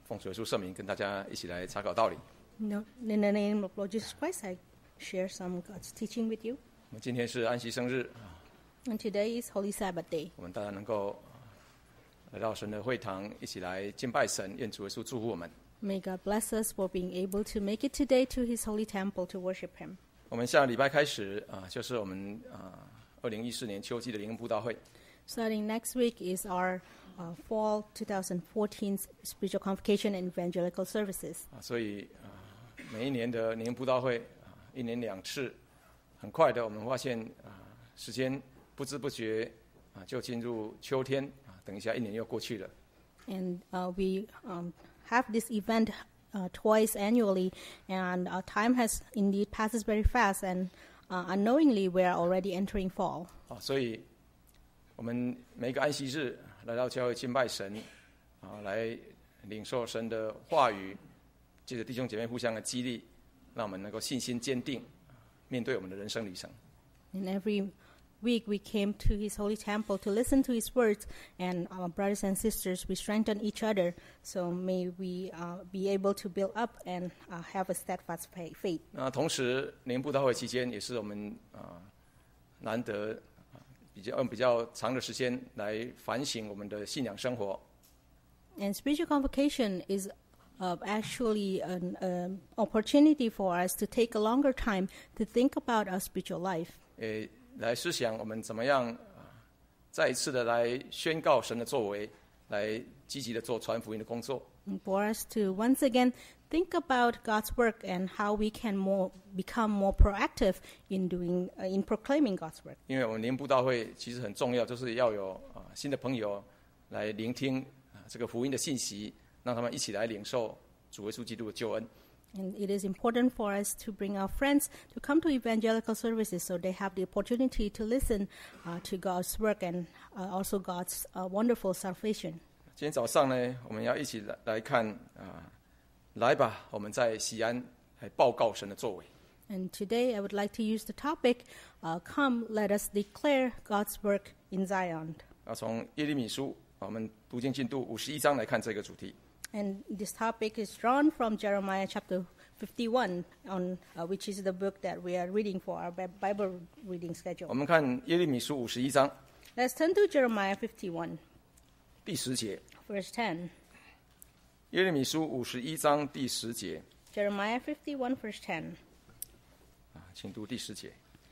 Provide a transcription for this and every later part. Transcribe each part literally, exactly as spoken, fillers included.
奉主耶稣圣名，跟大家一起来查考道理。 No, in the name of Lord Jesus Christ, I share some God's teaching with you. 我们今天是安息生日， And today is Holy Sabbath Day. 我们大家能够来到神的会堂，一起来敬拜神，愿主耶稣祝福我们。 May God bless us for being able to make it today to His holy temple to worship Him. 我们下个礼拜开始啊，就是我们啊二零一四年秋季的灵恩布道会。 Starting next week is our uh, fall twenty fourteen spiritual convocation and evangelical services. 啊，所以啊，每一年的灵恩布道会啊，一年两次，很快的，我们发现啊，时间不知不觉啊，就进入秋天啊，等一下一年又过去了。 And uh, we um, have this event uh, twice annually, and our time has indeed passes very fast, and uh, unknowingly we are already entering fall. 啊，所以我们每一个安息日来到教会敬拜神，啊，来领受神的话语，借着弟兄姐妹互相的激励，让我们能够信心坚定，面对我们的人生旅程。 And every week we came to His holy temple to listen to His words, and our brothers and sisters, we strengthen each other. So may we uh, be able to build up and uh, have a steadfast faith. 那同时，灵恩布道会期间，也是我们啊难得啊比较用比较长的时间来反省我们的信仰生活。 And spiritual convocation is uh, actually an um, opportunity for us to take a longer time to think about our spiritual life. 也来思想我们怎么样啊，再一次的来宣告神的作为，来积极的做传福音的工作。 And for us to once again think about God's work and how we can more become more proactive in doing uh, in proclaiming God's work. 因为我们灵恩布道会其实很重要，就是要有啊新的朋友来聆听啊这个福音的信息，让他们一起来领受主耶稣基督的救恩。 And it is important for us to bring our friends to come to evangelical services so they have the opportunity to listen uh, to God's work and uh, also God's uh, wonderful salvation. 今天早上呢，我们要一起来来看啊，来吧，我们在西安来报告神的作为。 And today I would like to use the topic, uh, Come, let us declare God's work in Zion. 啊，从耶利米书，我们读经进度五十一章来看这个主题。 And this topic is drawn from Jeremiah chapter fifty-one, on, uh, which is the book that we are reading for our Bi- Bible reading 我 schedule. 们看耶利米书五十一章 Let's turn to Jeremiah fifty-one, 第十节。 verse ten. 耶利米书五十一章第十节 Jeremiah fifty-one, verse ten. 啊，请读第十节。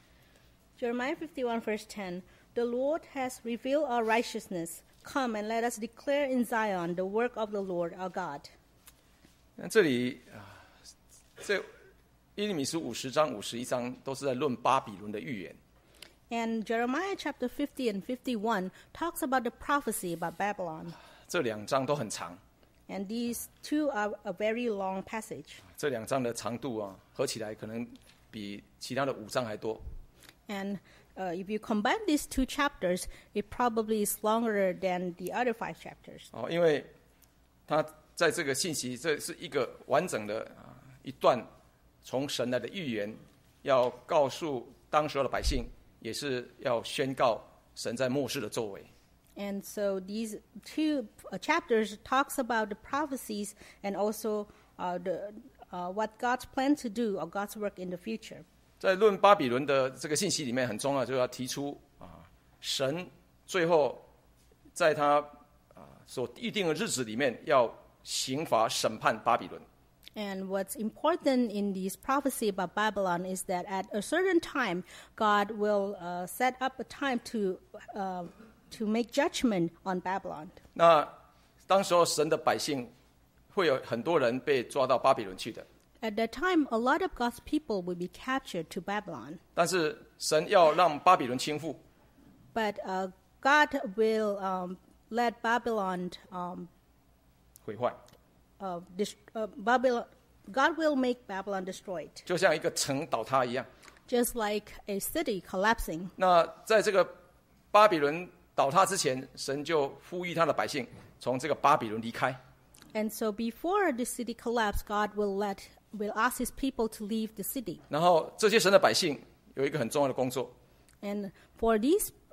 Jeremiah fifty-one, verse ten. The Lord has revealed our righteousness. Come and let us declare in Zion the work of the Lord our God. 那这里啊，这耶利米书五十章、五十一章都是在论巴比伦的预言。 And Jeremiah chapter fifty and fifty-one talks about the prophecy about Babylon. 这两章都很长， And these two are a very long passage. 这两章的长度啊，合起来可能比其他的五章还多。 And uh, if you combine these two chapters, it probably is longer than the other five chapters. 哦，因为他在这个信息，这是一个完整的啊一段从神来的预言，要告诉当时的百姓，也是要宣告神在末世的作为。 And so these two uh, chapters talks about the prophecies and also uh, the, uh, what God's plan to do or God's work in the future. 在论巴比伦的这个信息里面，很重要，就要提出啊，神最后在他啊所预定的日子里面，要刑罚审判巴比伦。 And what's important in this prophecy about Babylon is that at a certain time, God will uh, set up a time to uh, to make judgment on Babylon. 那当时候神的百姓会有很多人被抓到巴比伦去的， At that time, a lot of God's people will be captured to Babylon. 但是神要让巴比伦倾覆， But uh, God will um, let Babylon um, 毁坏， uh, dis- uh, Babylon. God will make Babylon destroyed, 就像一个城倒塌一样。 just like a city collapsing. 那在这个巴比伦倒塌之前，神就呼吁他的百姓从这个巴比伦离开。 And so, before the city collapse, God will let will ask His people to leave the city. 然后这些神的百姓有一个很重要的工作， And for these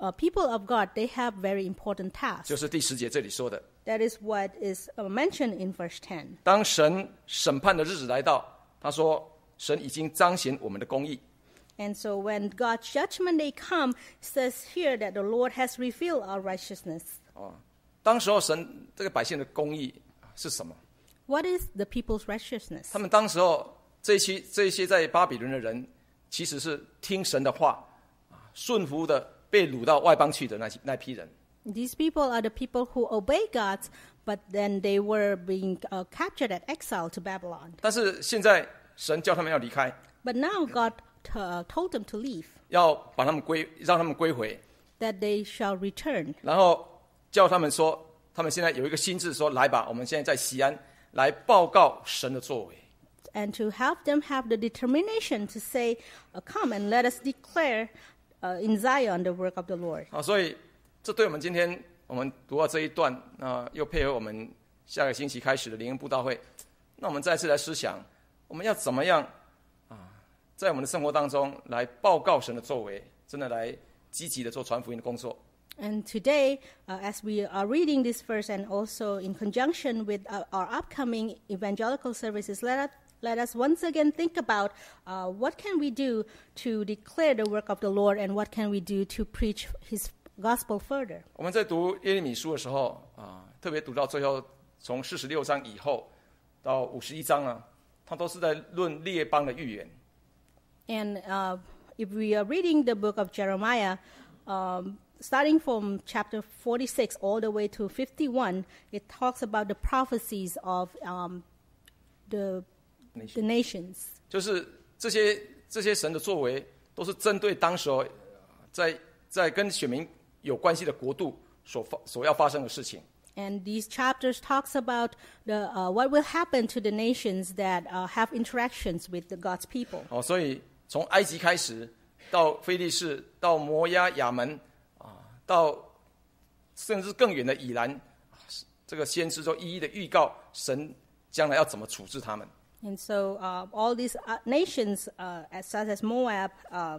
uh, people of God, they have very important tasks. 就是第十节这里说的。 That is what is uh, mentioned in verse ten. 当神审判的日子来到，他说：“神已经彰显我们的公义。” And so when God's judgment day come, it says here that the Lord has revealed our righteousness. 哦，当时候神这个百姓的公义是什么？ What is the people's righteousness? 他们当时候这些这些在巴比伦的人，其实是听神的话，啊，顺服的被掳到外邦去的那那批人。 These people are the people who obey God, but then they were being uh, captured and exiled to Babylon. 但是现在神叫他们要离开， But now God uh, told them to leave, 要把他们归，让他们归回， that they shall return. 然后叫他们说，他们现在有一个心志，说来吧，我们现在在西安来报告神的作为。 And to help them have the determination to say, uh, come and let us declare uh, in Zion the work of the Lord. 啊，所以这对我们今天我们读到这一段，啊、又配合我们下个星期开始的灵恩布道会，那我们再次来思想，我们要怎么样啊，在我们的生活当中来报告神的作为，真的来积极的做传福音的工作。 And today, uh, as we are reading this verse and also in conjunction with uh, our upcoming evangelical services, let us, let us once again think about uh, what can we do to declare the work of the Lord and what can we do to preach his gospel further. 我们在读耶利米书的时候啊，特别读到最后，从四十六章以后到五十一章啊，它都是在论列邦的预言。 And uh, if we are reading the book of Jeremiah, um, starting from chapter forty-six all the way to fifty-one, it talks about the prophecies of um, the, the nations. 就是这些这些神的作为，都是针对当时候在在跟选民有关系的国度所发所要发生的事情。 And these chapters talks about the uh, what will happen to the nations that uh, have interactions with the God's people. 哦，所以从埃及开始，到非利士，到摩押、亚门啊，到甚至更远的以兰，这个先知都一一的预告神将来要怎么处置他们。 And so uh, all these uh, nations, uh, as such as Moab uh,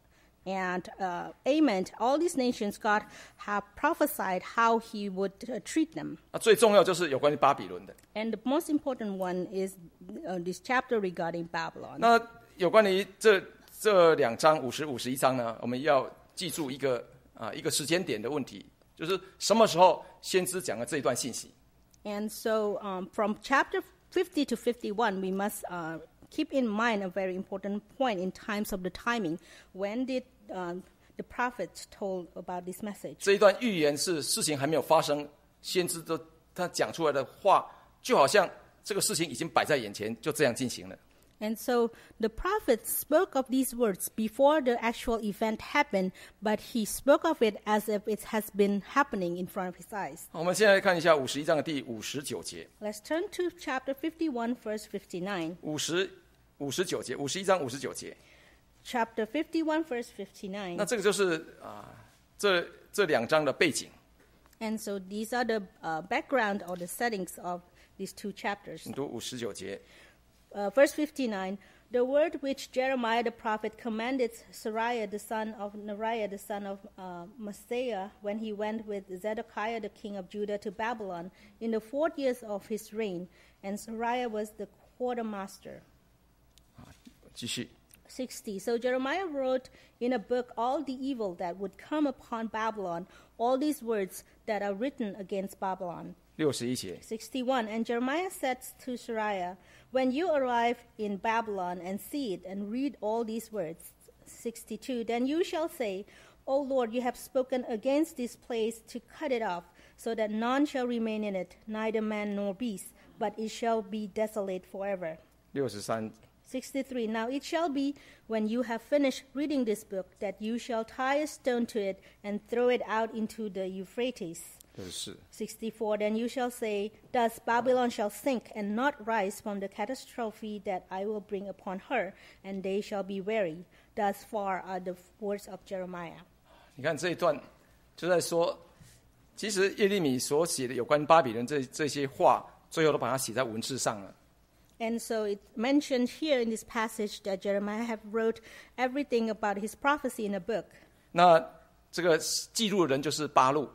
and uh, Ammon, all these nations, God have prophesied how He would uh, treat them. 那最重要就是有关于巴比伦的。 And the most important one is uh, this chapter regarding Babylon. 那有关于这这两章五十五十一章呢，我们要记住一个啊一个时间点的问题，就是什么时候先知讲了这一段信息。 And so um, from chapter fifty to fifty-one, we must uh, keep in mind a very important point in terms of the timing. When did um, the prophet told about this message? 这一段预言是事情还没有发生，先知都他讲出来的话，就好像这个事情已经摆在眼前，就这样进行了。 And so the prophet spoke of these words before the actual event happened, but he spoke of it as if it has been happening in front of his eyes. 我们现在看一下五十一章的第五十九节。 Let's turn to chapter fifty-one, verse fifty-nine. 五十五十九节，五十一章五十九节。 Chapter fifty-one, verse 那 fifty-nine. 这个就是啊，这这两章的背景。 And so these are the uh, background or the settings of these two chapters. 你读五十九节。 Uh, verse fifty-nine, the word which Jeremiah the prophet commanded Seraiah the son of Neriah the son of uh, Maaseiah when he went with Zedekiah the king of Judah to Babylon in the fourth year of his reign, and Seraiah was the quartermaster. 继续。 sixty. So Jeremiah wrote in a book all the evil that would come upon Babylon, all these words that are written against Babylon. 六十一节。 sixty-one. And Jeremiah said to Seraiah, when you arrive in Babylon and see it and read all these words, sixty-two, then you shall say, O Lord, you have spoken against this place to cut it off, so that none shall remain in it, neither man nor beast, but it shall be desolate forever. 六十三。 sixty-three. Now it shall be, when you have finished reading this book, that you shall tie a stone to it and throw it out into the Euphrates. 六十四。 sixty-four. Then you shall say, thus Babylon shall sink and not rise from the catastrophe that I will bring upon her, and they shall be weary. Thus far are the words of Jeremiah. 你看这一段就在说，其实耶利米所写的有关巴比伦这这些话，最后都把它写在文字上了。 And so it's mentioned here in this passage that Jeremiah have wrote everything about his prophecy in a book. 那这个记录的人就是巴录。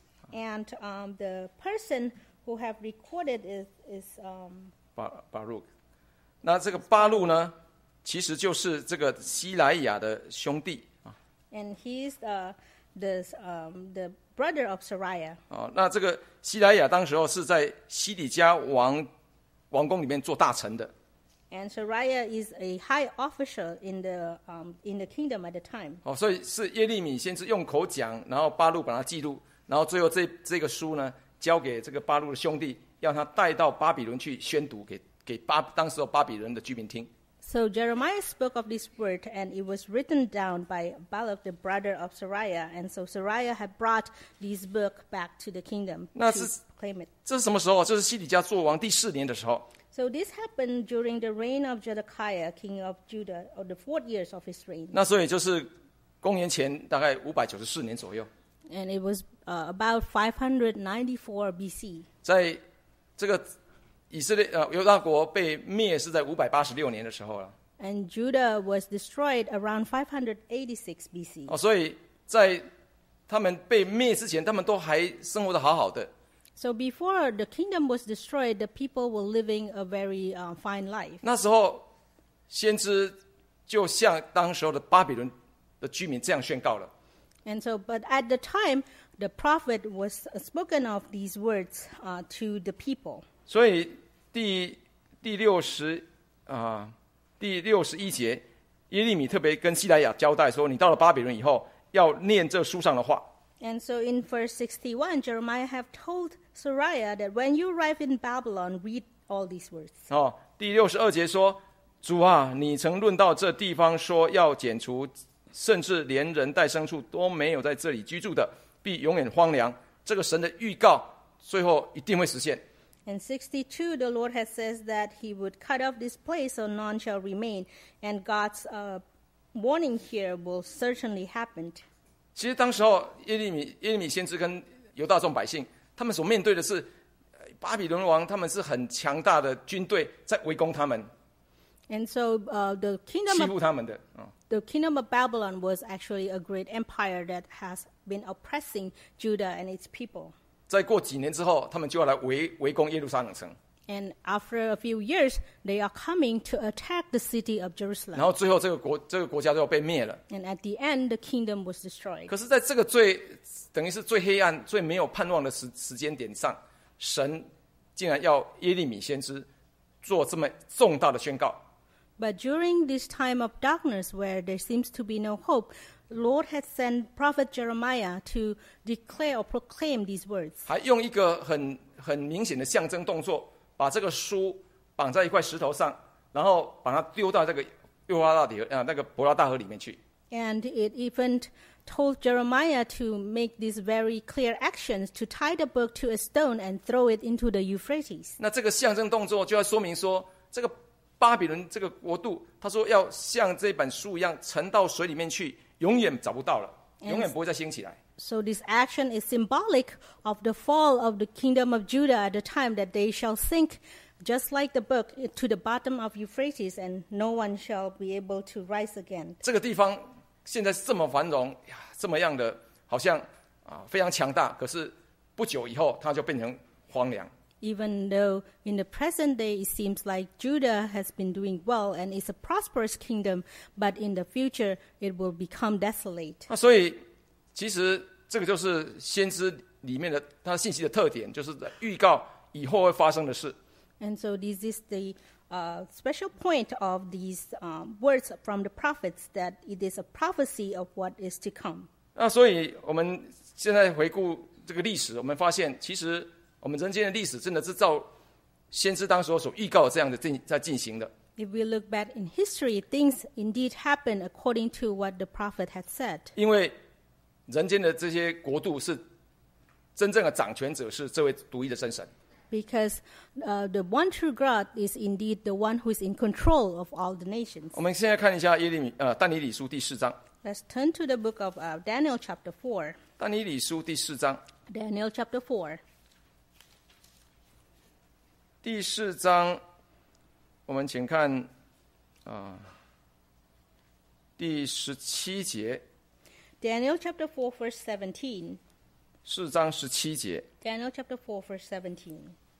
And um, the person who have recorded is, is um, 巴巴录。那这个巴录呢，其实就是这个西莱亚的兄弟啊。 And he's the the um, the brother of Sariah. 啊，那这个西莱亚当时候是在西底家王王宫里面做大臣的。 And Sariah is a high official in the um, in the kingdom at the time. 哦，所以是耶利米先是用口讲，然后巴录把它记录，然后最后这这个书呢，交给这个巴录的兄弟，让他带到巴比伦去宣读给给巴当时候巴比伦的居民听。 So Jeremiah spoke of this word, and it was written down by Balak, the brother of Sariah. And so Sariah had brought this book back to the kingdom 那 to 是 claim it. 这是什么时候？这是西底家做王第四年的时候。 So this happened during the reign of Zedekiah, king of Judah, or the fourth years of his reign. 那所以就是公元前大概五百九十四年左右。 And it was uh, about five ninety-four B C. 在这个以色列呃犹大国被灭是在五百八十六年的时候了。 And Judah was destroyed around five eighty-six B C. 哦，所以在他们被灭之前，他们都还生活的好好的。 So before the kingdom was destroyed, the people were living a very uh, fine life. 那时候，先知就向当时候的巴比伦的居民这样宣告了。 And so, but at the time, the prophet was spoken of these words uh, to the people. 所以第第六十啊第六十一节，耶利米特别跟西莱亚交代说：“你到了巴比伦以后，要念这书上的话。” And so in verse sixty-one, Jeremiah have told Sariah that when you arrive in Babylon, read all these words. 哦，第六十二节说：“主啊，你曾论到这地方说要剪除，甚至连人带牲畜都没有在这里居住的，必永远荒凉。”这个神的预告，最后一定会实现。 In sixty-two, the Lord has says that He would cut off this place, so none shall remain. And God's uh, warning here will certainly happen. 其实当时候耶利米耶利米先知跟犹大众百姓，他们所面对的是巴比伦王，他们是很强大的军队在围攻他们， And so uh, the 欺 kingdom 负 of 他们的。哦 the kingdom of Babylon was actually a great empire that has been oppressing Judah and its people. 再过几年之后，他们就要来围围攻耶路撒冷城， And after a few years, they are coming to attack the city of 然 Jerusalem. 后最后这个国这个国家就要被灭了。 And at the end, the kingdom was destroyed. 可是，在这个最等于是最黑暗、最没有盼望的时时间点上，神竟然要耶利米先知做这么重大的宣告。 But during this time of darkness where there seems to be no hope, the Lord had sent prophet Jeremiah to declare or proclaim these words. 还用一个很很明显的象征动作，把这个书绑在一块石头上，然后把它丢到这个幼发拉底河啊那个伯拉大河里面去。 And it even told Jeremiah to make these very clear actions, to tie the book to a stone and throw it into the Euphrates. 那这个象征动作就要说明说，这个巴比伦这个国度，他说要像这本书一样沉到水里面去，永远找不到了，永远不会再兴起来。 So this action is symbolic of the fall of the kingdom of Judah at the time, that they shall sink just like the book to the bottom of Euphrates, and no one shall be able to rise again. 这个地方现在是这么繁荣呀，这么样的好像啊非常强大，可是不久以后它就变成荒凉。 Even though in the present day it seems like Judah has been doing well and is a prosperous kingdom, but in the future it will become desolate. 那所以其实这个就是先知里面的它信息的特点，就是在预告以后会发生的事。 And so this is the uh, special point of these um, words from the prophets, that it is a prophecy of what is to come. 那所以我们现在回顾这个历史，我们发现其实我们人间的历史真的是照先知当时所预告的这样的进在进行的。 If we look back in history, things indeed happen according to what the prophet had said. 因为人间的这些国度是真正的掌权者是这位独一的真神。 Because uh, the one true God is indeed the one who is in control of all the nations. 我们现在看一下耶利米呃但以理书第四章。 Let's turn to the book of uh, Daniel chapter four. 但以理书第四章， Daniel chapter four. 第四章，我们请看啊、呃、第十七节。 Daniel chapter four, verse seventeen. 四章十七节， Daniel chapter four, verse seventeen.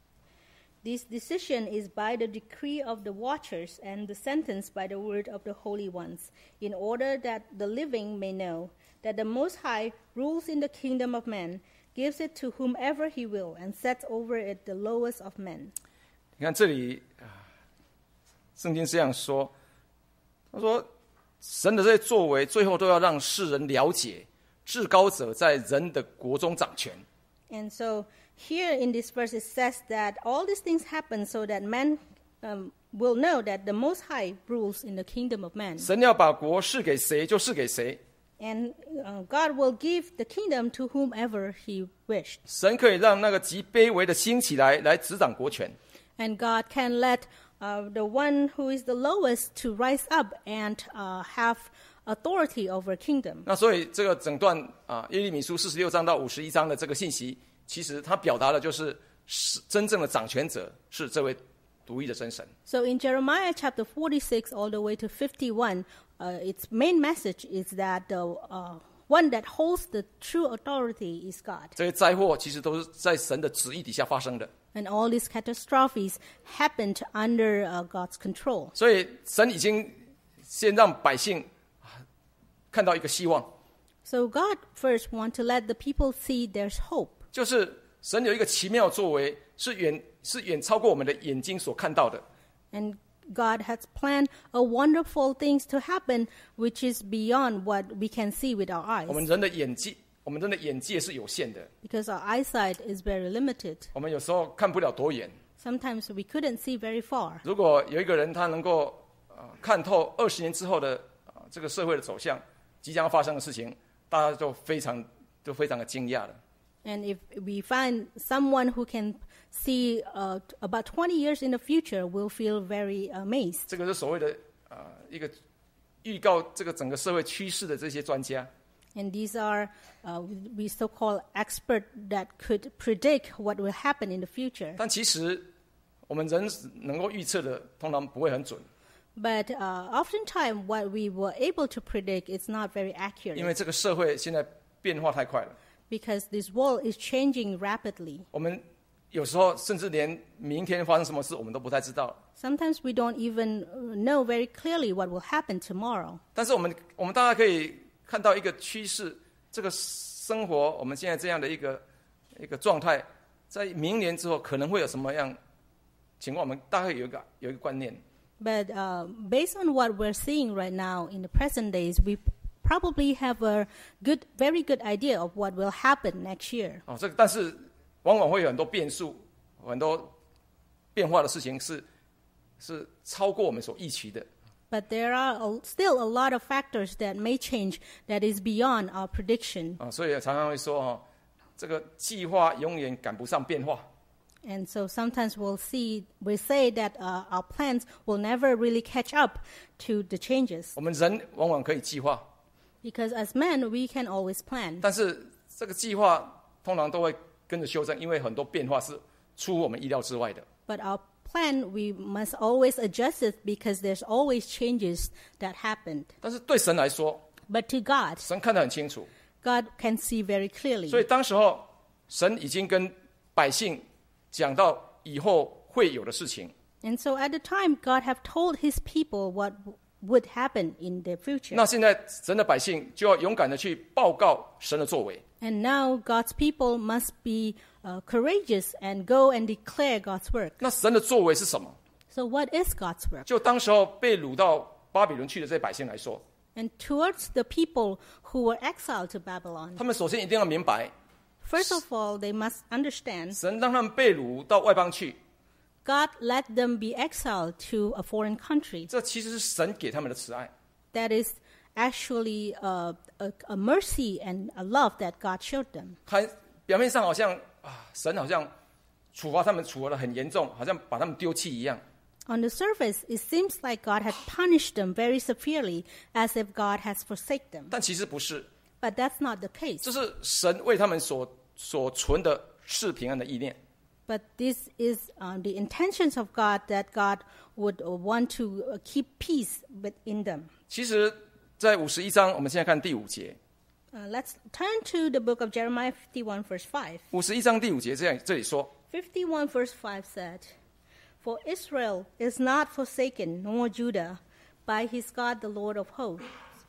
This decision is by the decree of the watchers and the sentence by the word of the holy ones, in order that the living may know that the Most High rules in the kingdom of men, gives it to whomever he will, and sets over it the lowest of men. 你看这里，啊圣经是这样说，他说神的这些作为，最后都要让世人了解，至高者在人的国中掌权。 And so here in this verse it says that all these things happen so that men um, will know that the Most High rules in the kingdom of man. 神要把国赐给谁就赐给谁， And uh, God will give the kingdom to whomever he wished. 神可以让那个极卑微的兴起来，来执掌国权。 And God can let uh, the one who is the lowest to rise up and uh, have authority over kingdom. 那所以这个整段啊，耶利米书四十六章到五十一章的这个信息，其实它表达的就是真正的掌权者是这位独一的真神。 So in Jeremiah chapter forty-six all the way to fifty-one, uh, its main message is that the uh, one that holds the true authority is God. 这些灾祸其实都是在神的旨意底下发生的， And all these catastrophes happened under uh, God's control. 所以神已经先让百姓看到一个希望， So God first want to let the people see there's hope. 就是神有一个奇妙作为，是远是远超过我们的眼睛所看到的。 And God has planned a wonderful things to happen, which is beyond what we can see with our eyes. 我们人的眼界，我们人的眼界是有限的， Because our eyesight is very limited. 我们有时候看不了多远。 Sometimes we couldn't see very far. 如果有一个人他能够呃看透二十年之后的呃这个社会的走向，即将发生的事情，大家就非常就非常的惊讶了。 And if we find someone who can see uh, about twenty years in the future, we'll feel very amazed. 这个是所谓的呃一个预告这个整个社会趋势的这些专家。 And these are uh, we so-called experts that could predict what will happen in the future. 但其实我们人能够预测的，通常不会很准， But uh, oftentimes what we were able to predict is not very 因为 accurate 这个社会现在变化太快了。 because this world is changing rapidly. 我们有时候甚至连明天发生什么事，我们都不太知道。 Sometimes we don't even know very clearly what will happen tomorrow. 但是我们我们大概可以看到一个趋势，这个生活我们现在这样的一个一个状态，在明年之后可能会有什么样情况，我们大概有一个有一个观念。 But uh, based on what we're seeing right now in the present days, we probably have a good, very good idea of what will happen next year. 哦，这个但是往往会有很多变数，很多变化的事情是是超过我们所预期的。 But there are a, still a lot of factors that may change that is beyond our prediction. 啊，所以常常会说哦，这个计划永远赶不上变化。 And so sometimes we'll see, we say that uh, our plans will never really catch up to the changes. 我们人往往可以计划， Because as men, we can always plan. 但是这个计划通常都会跟着修正，因为很多变化是出乎我们意料之外的。 But our plan, we must always adjust it because there's always changes that happened. 但是对神来说， But to God, 神看得很清楚， God can see very 所以 clearly. 当时候神已经跟百姓讲到以后会有的事情。 And so at the time, God have told his people what w- would happen in the future. 那现在神的百姓就要勇敢的去报告神的作为。 And now God's people must be uh, courageous and go and declare God's work. 那神的作为是什么？ So what is God's work? 就当时候被掳到巴比伦去的这些百姓来说， And towards the people who were exiled to Babylon, 他们首先一定要明白， first of all, they must understand 神让他们被掳到外邦去， God let them be exiled to a foreign country. 这其实是神给他们的慈爱。 That is actually uh, a, a mercy and a love that God showed them. 看表面上好像啊，神好像处罚他们处罚的很严重，好像把他们丢弃一样。 On the surface, it seems like God had punished them very severely, as if God has forsaken them. 但其实不是， But that's not the case. 这是神为他们所所存的是平安的意念。 But this is uh, the intentions of God, that God would uh, want to uh, keep peace within them. 其实，在五十一章，我们现在看第五节， Uh, let's turn to the book of Jeremiah fifty-one, verse five. 五十一章第五节这样这里说， fifty-one, verse five said, For Israel is not forsaken, nor Judah, by his God the Lord of hosts,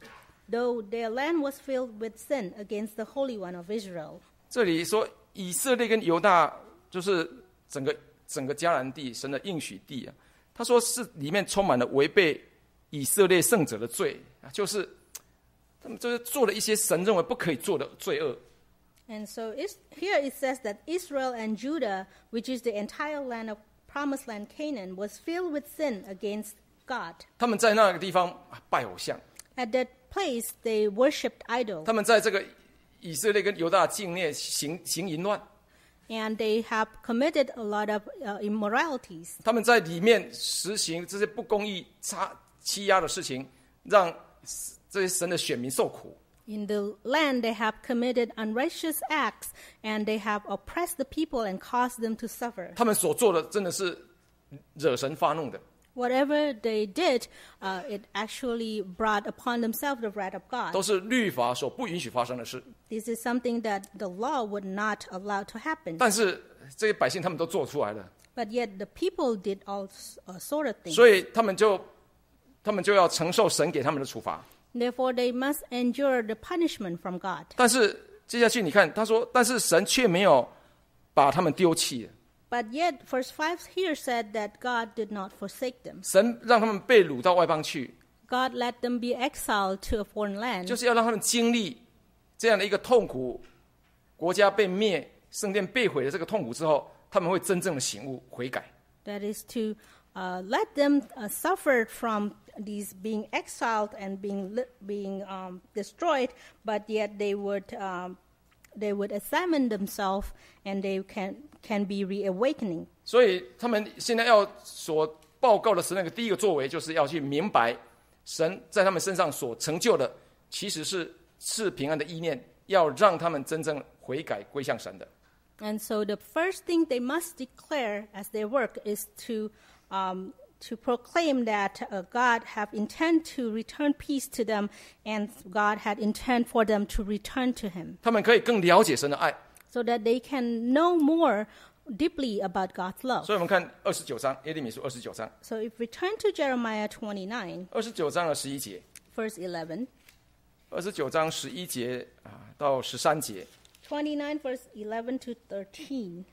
though their land was filled with sin against the Holy One of Israel. 这里说以色列跟犹大就是整个整个迦南地，神的应许地啊。他说是里面充满了违背以色列圣者的罪，就是他们就是做了一些神认为不可以做的罪恶。 And so it's, here it says that Israel and Judah, which is the entire land of promised land Canaan, was filled with sin against God. 他们在那个地方拜偶像， At that place, they worshipped idols. 他们在这个以色列跟犹大境内行行淫乱， And they have committed a lot of uh, immoralities. 他们在里面实行这些不公义、差欺压的事情，让这些神的选民受苦。 In the land, they have committed unrighteous acts, and they have oppressed the people and caused them to suffer. 他们所做的真的是惹神发怒的。 Whatever they did, uh, it actually brought upon themselves the wrath of God. 都是律法所不允许发生的事， This is something that the law would not allow to happen. 但是这些百姓他们都做出来了， But yet the people did all uh, sort of things. 所以他们就他们就要承受神给他们的处罚。 Therefore, they must endure the punishment from God. 但是接下去你看，他说，但是神却没有把他们丢弃， But yet, verse five here said that God did not forsake them. 神让他们被掳到外邦去， God let them be exiled to a foreign land. 就是要让他们经历这样的一个痛苦，国家被灭、圣殿被毁的这个痛苦之后，他们会真正的醒悟、悔改。 That is to uh, let them uh, suffer from these being exiled and being li- being um, destroyed, but yet they would um, they would examine themselves and they can can be reawakening. 所以他们现在要所报告的是那个第一个作为，就是要去明白神在他们身上所成就的，其实是赐平安的意念，要让他们真正悔改归向神的。 And so the first thing they must declare as their work is to um, to proclaim that uh, God have intent to return peace to them, and God had intent for them to return to Him, 他们可以更了解神的爱。 so that they can know more deeply about God's love. 所以我们看二十九章耶利米书二十九章， So if we turn to Jeremiah twenty-nine, 二十九章的十一节， verse eleven, 二十九章十一节啊到十三节， twenty-nine, verse eleven to thirteen.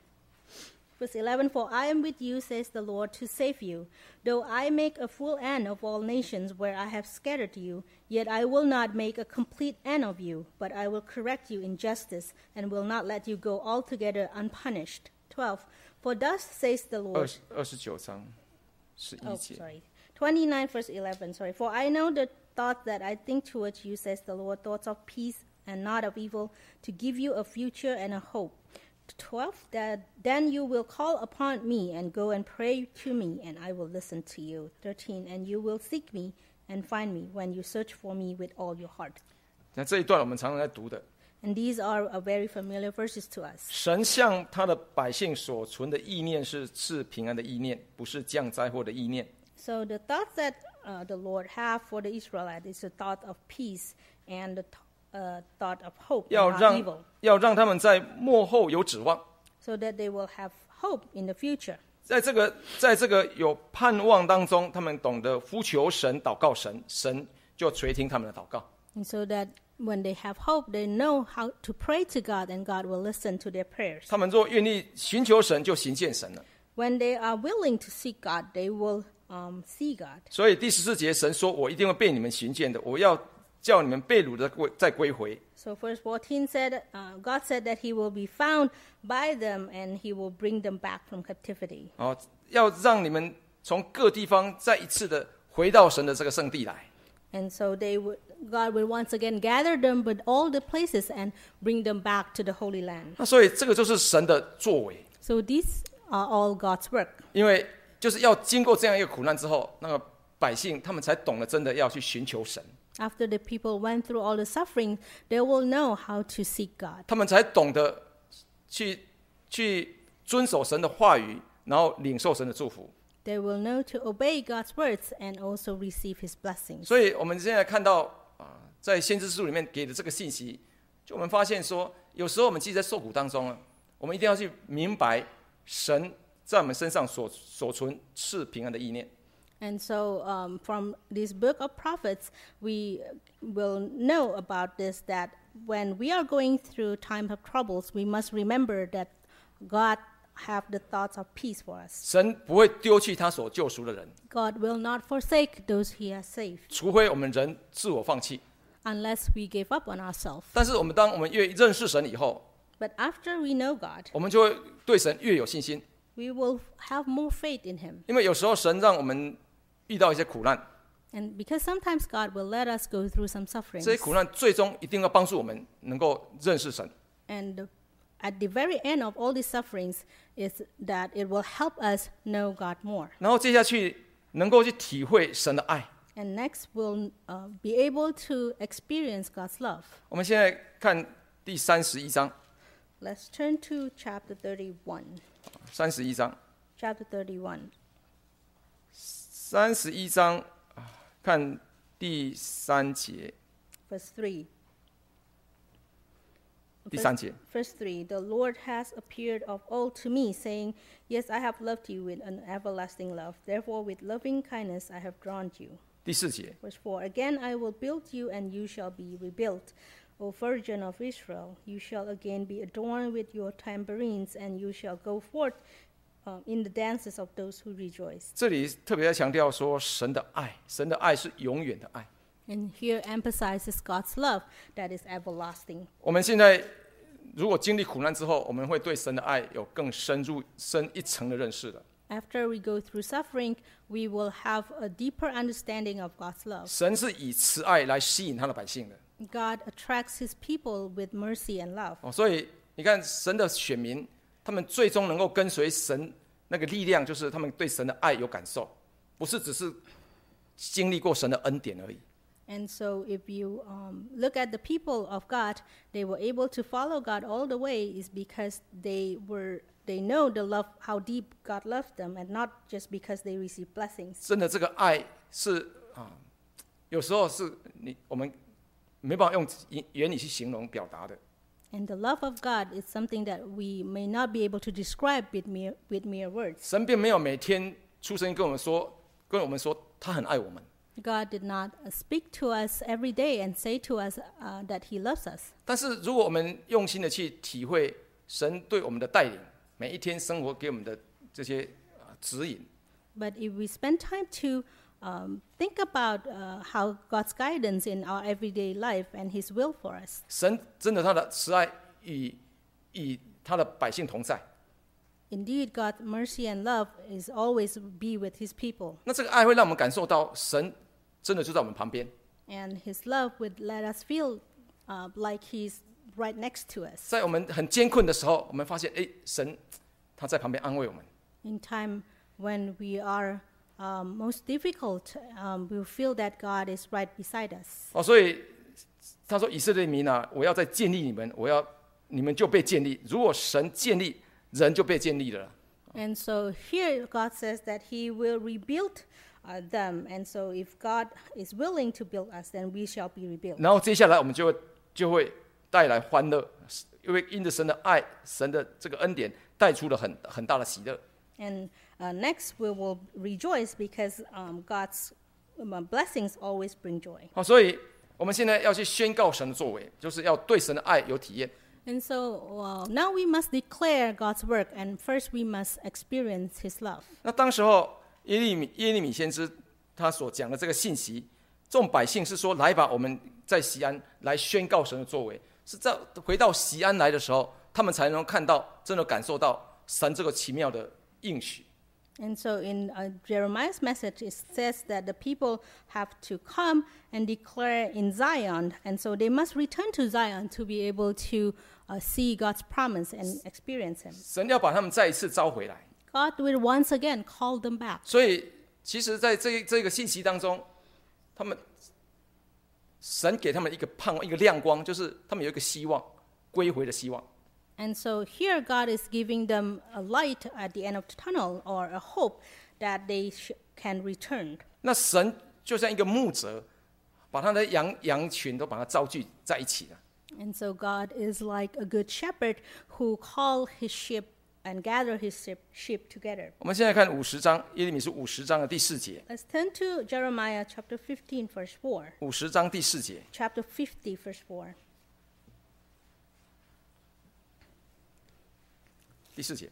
Verse eleven, For I am with you, says the Lord, to save you. Though I make a full end of all nations where I have scattered you, yet I will not make a complete end of you, but I will correct you in justice, and will not let you go altogether unpunished. twelve, For thus says the 二 Lord. 十二十九章十一 Oh, 节。 sorry. twenty-nine, verse eleven, sorry. For I know the thoughts that I think towards you, says the Lord, thoughts of peace and not of evil, to give you a future and a hope. twelve, that then you will call upon me and go and pray to me, and I will listen to you. thirteen, and you will seek me and find me when you search for me with all your heart. 那这一段我们常常在读的， And these are uh, very familiar verses to us. 神向他的百姓所存的意念是赐平安的意念，不是降灾祸的意念。 So the thoughts that uh, the Lord have for the Israelites is a thought of peace and the th- uh, thought of hope, 要 and not 让 evil, 要让他们在末后有指望， so that they will have hope in the future. 在这个在这个有盼望当中，他们懂得呼求神、祷告神，神就垂听他们的祷告。 And so that when they have hope, they know how to pray to God, and God will listen to their prayers. 他们若愿意寻求神，就行见神了。 When they are willing to seek God, they will um, see God. 所以第十四节，神说：“我一定会被你们寻见的，我要叫你们被掳的归再归回。” So verse fourteen said, uh, God said that He will be found by them, and He will bring them back from captivity. 哦，要让你们从各地方再一次的回到神的这个圣地来。 And so they would, God will once again gather them with all the places and bring them back to the Holy Land. 那所以这个就是神的作为， So these are all God's work. 因为就是要经过这样一个苦难之后，那个百姓他们才懂得真的要去寻求神， After the people went through all the suffering, they will know how to seek God. 他们才懂得去去遵守神的话语，然后领受神的祝福。 They will know to obey God's words and also receive His blessings. 所以我们现在看到啊，在先知书里面给的这个信息就我们发现说，有时候我们其实在受苦当中啊，我们一定要去明白神在我们身上所所存赐平安的意念。 And so um, from this book of prophets, we will know about this, that when we are going through time of troubles, we must remember that God have the thoughts of peace for us. 神不会丢弃他所救赎的人， God will not forsake those he has saved, 除非我们人自我放弃。 unless we give up on ourselves. 但是我们当我们越认识神以后， But after we know God, 我们就会对神越有信心， we will have more faith in him. 因为有时候神让我们遇到一些苦难， And because sometimes God will let us go through some sufferings. 这些苦难最终一定要帮助我们能够认识神。 And at the very end of all these sufferings is that it will help us know God more. 然后接下去能够去体会神的爱。 And next, we'll uh, be able to experience God's love. 我们现在看第三十一章， Let's turn to chapter thirty-one. 三十一章， Chapter thirty-one. 三十一章，啊看第三节， Verse three. 第三节。 Verse three. The Lord has appeared of old to me, saying, Yes, I have loved you with an everlasting love. Therefore, with loving kindness I have drawn you. 第四节， Verse four. Again I will build you, and you shall be rebuilt. O Virgin of Israel, you shall again be adorned with your tambourines, and you shall go forth uh, in the dances of those who rejoice. 这里特别在强调说神的爱，神的爱是永远的爱。 And here emphasizes God's love that is everlasting. 我们现在如果经历苦难之后，我们会对神的爱有更深入深一层的认识的。 After we go through suffering, we will have a deeper understanding of God's love. 神是以慈爱来吸引他的百姓的。 God attracts his people with mercy and love. 哦，所以你看神的选民，他们最终能够跟随神那个力量，就是他们对神的爱有感受，不是只是经历过神的恩典而已。 And so if you um, look at the people of God, they were able to follow God all the way is because they were they know the love, how deep God loved them, and not just because they received blessings. 真的，这个爱是啊，有时候是你我们没办法用言语去形容表达的。 And the love of God is something that we may not be able to describe with mere, with mere words. 神并没有每天出声跟我们说，跟我们说他很爱我们。 God did not uh, speak to us every day and say to us uh, that he loves us. 但是如果我们用心的去体会神对我们的带领，每一天生活给我们的这些啊指引， But if we spend time to um, think about uh, how God's guidance in our everyday life and his will for us, 神真的他的慈爱与与他的百姓同在。 indeed God's mercy and love is always be with his people. 那这个爱会让我们感受到神真的就在我们旁边， And his love would let us feel uh, like he's right next to us. 在我们很艰困的时候，我们发现，哎，神他在旁边安慰我们。 In time when we are um, most difficult, um, we feel that God is right beside us. 哦，所以他说：“以色列民啊，我要再建立你们，我要你们就被建立。如果神建立，人就被建立了。” And so here God says that he will rebuild uh, them. And so if God is willing to build us, then we shall be rebuilt. 然后接下来我们就会就会带来欢乐，因为因着神的爱，神的这个恩典带出了很很大的喜乐。 And uh, next we will rejoice because um, God's um, blessings always bring joy. 好，所以我们现在要去宣告神的作为，就是要对神的爱有体验。 And so uh, now we must declare God's work, and first we must experience his love. 那当时候耶利米耶利米先知他所讲的这个信息，众百姓是说：“来吧，我们在西安来宣告神的作为。”是在回到西安来的时候，他们才能看到，真的感受到神这个奇妙的应许。 And so in uh, Jeremiah's message, it says that the people have to come and declare in Zion. And so they must return to Zion to be able to uh, see God's promise and experience him. 神要把他们再一次招回来。 God will once again call them back. 所以，其实在这这个信息当中，他们神给他们一个盼望，一个亮光，就是他们有一个希望，归回的希望。 And so here God is giving them a light at the end of the tunnel, or a hope that they sh- can return. 那神就像一个牧者，把他的羊羊群都把它招聚在一起了。 And so God is like a good shepherd who call his sheep and gather his sheep, sheep together. 我们现在看五十章，耶利米书五十章的第四节。 Let's turn to Jeremiah chapter fifteen, verse four. 五十章第四节， Chapter fifty, verse four. 第四节。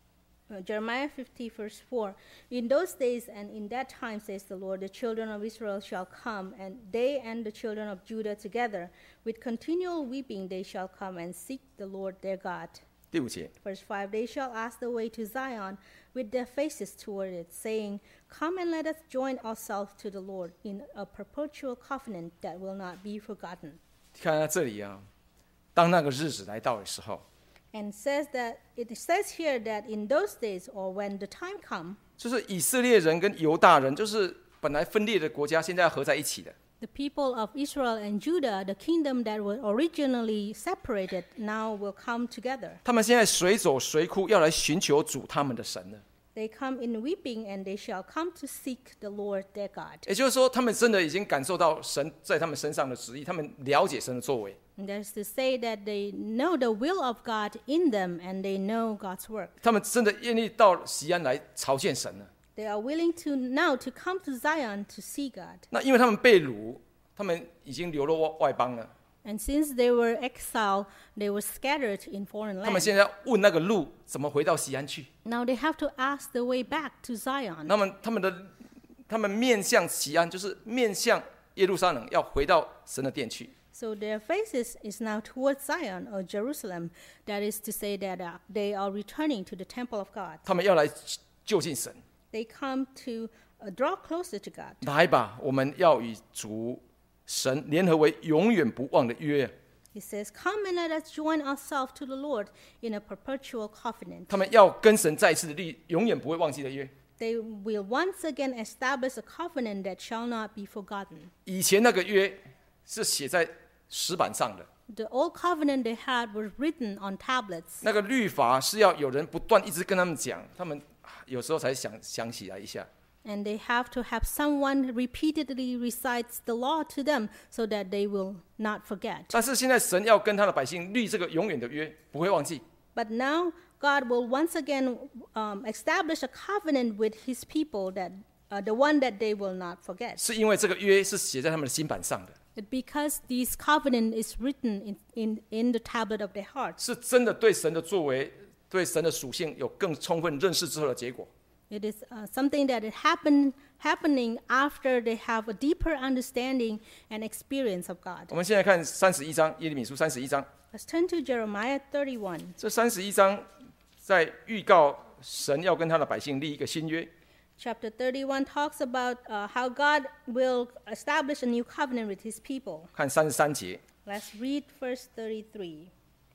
Uh, Jeremiah fifty, verse four. In those days and in that time, says the Lord, the children of Israel shall come, and they and the children of Judah together. With continual weeping they shall come and seek the Lord their God. 第五节， Verse five. They shall ask the way to Zion with their faces toward it, saying, Come and let us join ourselves to the Lord in a perpetual covenant that will not be forgotten. 看到这里啊，当那个日子来到的时候， And says that it says here that in those days, or when the time come, 就是以色列人跟犹大人，就是本来分裂的国家，现在要合在一起的。 the people of Israel and Judah, the kingdom that were originally separated, now will come together. 他们现在随走随哭，要来寻求主他们的神了。 They come in weeping, and they shall come to seek the Lord their God. 也就是说，他们真的已经感受到神在他们身上的旨意，他们了解神的作为， And that is to say that they know the will of God in them, and they know God's work. 他们真的愿意到西安来朝见神了。 They are willing to now to come to Zion to see God. 那因为他们被掳，他们已经流落外邦了， And since they were exiled, they were scattered in foreign 他们 lands. 现在要问那个路怎么回到西安去。 Now they have to ask the way back to Zion. 那么他们的他们面向西安，就是面向耶路撒冷，要回到神的殿去。 So their faces is now towards Zion or Jerusalem. That is to say that uh, they are returning to the temple of God. 他们要来就近神， They come to uh, draw closer to God. 来吧，我们要与主神联合为永远不忘的约。 He says, Come and let us join ourselves to the Lord in a perpetual covenant. 他们要跟神再一次的立永远不会忘记的约。 They will once again establish a covenant that shall not be forgotten. 以前那个约是写在石板上的， The old covenant they had was written on tablets. 那个律法是要有人不断一直跟他们讲，他们有时候才想想起来一下。 And they have to have someone repeatedly recites the law to them so that they will not forget. 但是现在神要跟他的百姓立这个永远的约，不会忘记。 But now God will once again um, establish a covenant with his people, that uh, the one that they will not forget. 是因为这个约是写在他们的心板上的， But because this covenant is written in, in, in the tablet of their hearts, 是真的对神的作为、对神的属性有更充分认识之后的结果。 it is uh, something that it happen, happening after they have a deeper understanding and experience of God. 我们现在看三十一章，耶利米书三十一章。 Let's turn to Jeremiah thirty-one. 这三十一章在预告神要跟他的百姓立一个新约。 Chapter thirty-one talks about uh, how God will establish a new covenant with his people. 看三十三节， Let's read verse thirty-three.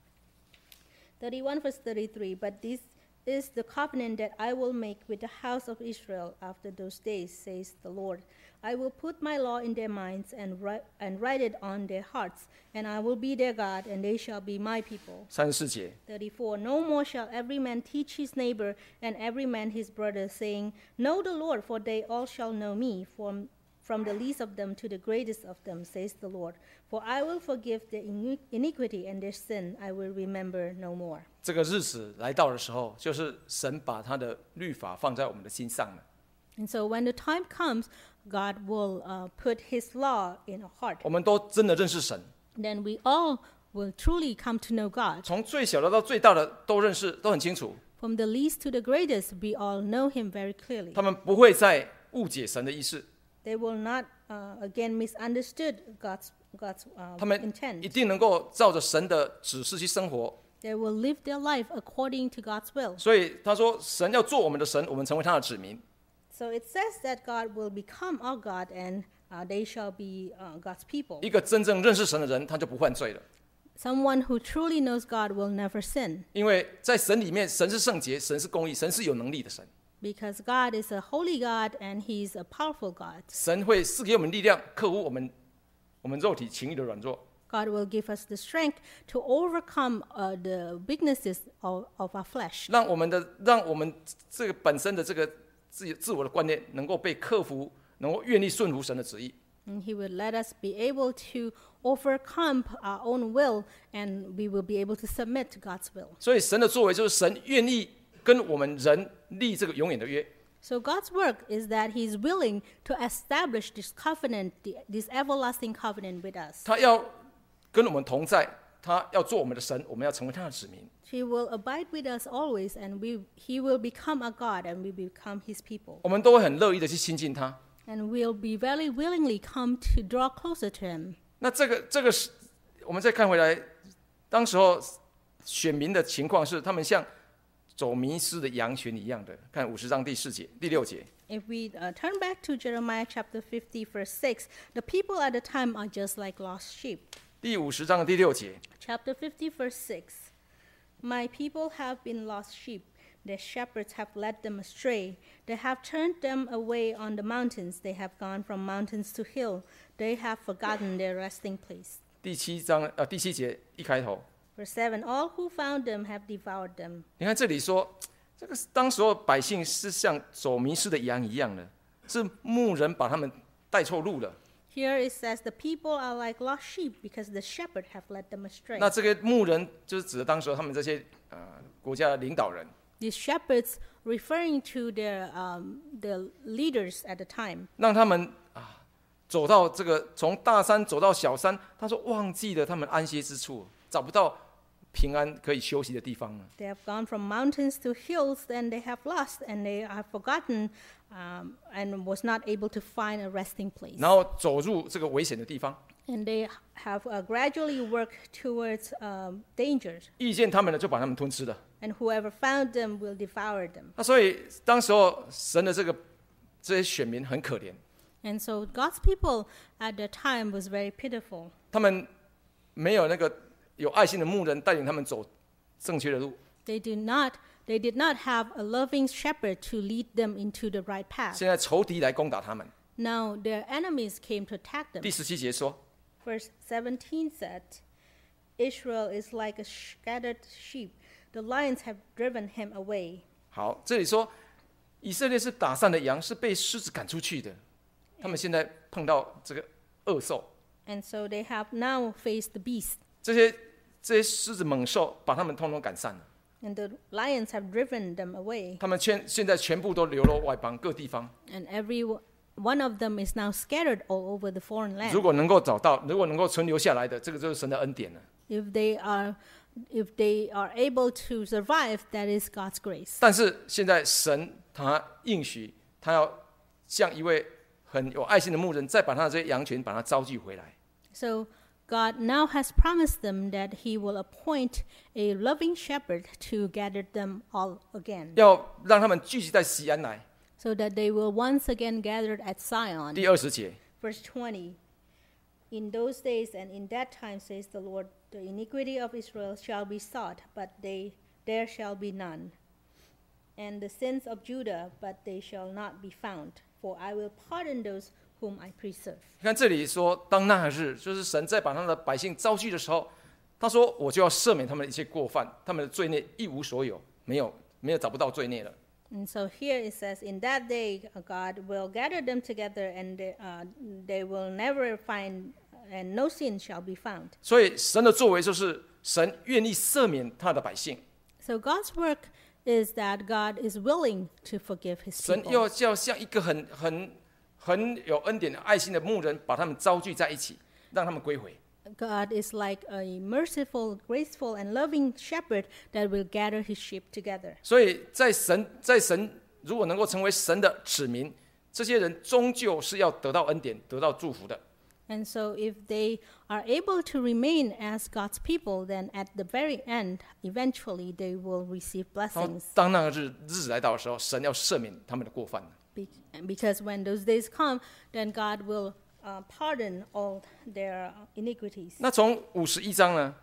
thirty-one verse thirty-three. But this is the covenant that I will make with the house of Israel after those days, says the Lord. I will put my law in their minds and write, and write it on their hearts, and I will be their God, and they shall be my people. 三十四节， thirty-four. No more shall every man teach his neighbor and every man his brother, saying, Know the Lord, for they all shall know me, from, from the least of them to the greatest of them, says the Lord. For I will forgive their iniqu- iniquity and their sin I will remember no more. 这个日子来到的时候，就是神把他的律法放在我们的心上了。 And so when the time comes, God will uh, put his law in our heart. 我们都真的认识神， Then we all will truly come to know God. 从最小的到最大的都认识，都很清楚。 From the least to the greatest, we all know him very clearly. 他们不会再误解神的意思， They will not, uh, again, misunderstood God's, God's uh, 他们一 intent. 定能够照着神的指示去生活。 They will live their life according to God's will. 所以他说，神要做我们的神，我们成为他的子民。 So it says that God will become our God, and uh, they shall be uh, God's people. 一个真正认识神的人，他就不犯罪了， Someone who truly knows God will never sin, 因为在神里面，神是圣洁，神是公义，神是有能力的神。 because God is a holy God and He's a powerful God. 神会赐给我们力量，克服我们我们肉体情欲的软弱。 God will give us the strength to overcome uh, the weaknesses of, of our flesh, 让我们的让我们这个本身的这个自己自我的观念能够被克服，能够愿意顺服神的旨意。 And He will let us be able to overcome our own will, and we will be able to submit to God's will. 所以神的作为就是神愿意跟我们人立这个永远的约。 So God's work is that He is willing to establish this covenant, this everlasting covenant with us. 他要跟我们同在，他要做我们的神，我们要成为他的子民。 He will abide with us always, and we, He will become our God, and we become His people. 我们都会很乐意的去亲近他。 And we'll be very willingly come to draw closer to Him. 那这个这个是，我们再看回来，当时候选民的情况是，他们像走迷失的羊群一样的。看五十章第四节、第六节。 If we uh, turn back to Jeremiah chapter fifty, verse six, the people at the time are just like lost sheep. 第五十章的第六节， Chapter fifty, verse six. My people have been lost sheep. Their shepherds have led them astray. They have turned them away on the mountains. They have gone from mountains to hill. They have forgotten their resting place. 第七章呃第七节一开头， Verse seven. All who found them have devoured them. 你看这里说，这个当时候百姓是像走迷失的羊一样的，是牧人把他们带错路了。 Here it says the people are like lost sheep because the shepherd have led them astray. 那这个牧人就是指的当时候他们这些呃国家的领导人， These shepherds referring to their um, the leaders at the time. 让他们啊走到这个从大山走到小山，他说忘记了他们安歇之处，找不到平安可以休息的地方了。 They have gone from mountains to hills, and they have lost, and they have forgotten, um, and was not able to find a resting place. 然后走入这个危险的地方， And they have uh, gradually worked towards um, dangers, 遇见他们了就把他们吞吃了。 and whoever found them will devour them. 那所以当时候神的这个这些选民很可怜， And so God's people at the time was very pitiful. 他们没有那个有爱心的牧人带领他们走正确的路。 They did not, they did not have a loving shepherd to lead them into the right path. 现在仇敌来攻打他们。 Now their enemies came to attack them. 第十七节说， Verse seventeen said, Israel is like a scattered sheep. The lions have driven him away. 好，这里说以色列是打散的羊，是被狮子赶出去的。他们现在碰到这个恶兽， And so they have now faced the beast. 这些这些狮子猛兽把他们通通赶散了。 And the lions have driven them away. 他们全现在全部都流落外邦各地方。 And every one of them is now scattered all over the foreign 如 land. 果能够找到，如果能够存留下来的，这个就是神的恩典了。 If they are, if they are able to survive, that is God's grace. 但是现在神他应许，他要像一位很有爱心的牧人，再把他的这些羊群把他招聚回来。 So God now has promised them that He will appoint a loving shepherd to gather them all again, 要让他们聚集在西安来。 so that they will once again gather at Zion. 第二十节， Verse twenty. In those days and in that time, says the Lord, the iniquity of Israel shall be sought, but they there shall be none. And the sins of Judah, but they shall not be found. For I will pardon those whom I preserve. 你看这里说，当那日，就是神在把他的百姓招聚的时候，他说我就要赦免他们的一切过犯，他们的罪孽一无所有，没有没有找不到罪孽了。 And so here it says, in that day, uh, God will gather them together, and they, uh, they will never find, and no sin shall be found. 所以神的作为就是神愿意赦免他的百姓， So God's work is that God is willing to forgive His 神 people. 要要像一个很很很有恩典的爱心的牧人，把他们招聚在一起，让他们归回。 God is like a merciful, graceful, and loving shepherd that will gather His sheep together. 所以在神在神如果能够成为神的子民，这些人终究是要得到恩典，得到祝福的。 And so if they are able to remain as God's people, then at the very end, eventually they will receive 然后 blessings. 当那个日日子来到的时候，神要赦免他们的过犯。 Be- Because when those days come, then God will uh, pardon all their iniquities. 那从五十一章呢？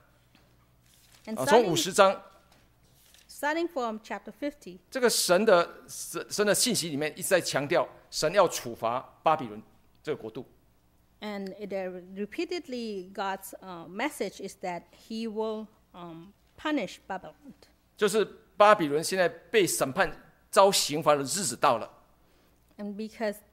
And 啊，从 starting, 五十章 starting from chapter fifty, 这个神的神神的信息里面一直在强调，神要处罚巴比伦这个国度。 and there repeatedly God's uh, message is that He will um, punish Babylon. 就是巴比伦现在被审判、遭刑罚的日子到了。 And because